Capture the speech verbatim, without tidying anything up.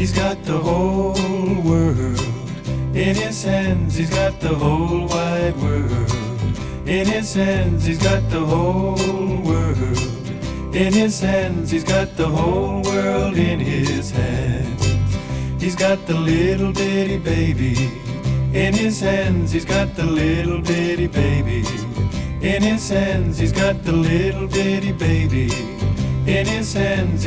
He's got the whole world in his hands. He's got the whole wide world in his hands. He's got the whole world in his hands. He's got the whole world in his hands. He's got the little bitty baby in his hands. He's got the little bitty baby in his hands. He's got the little bitty baby in his hands.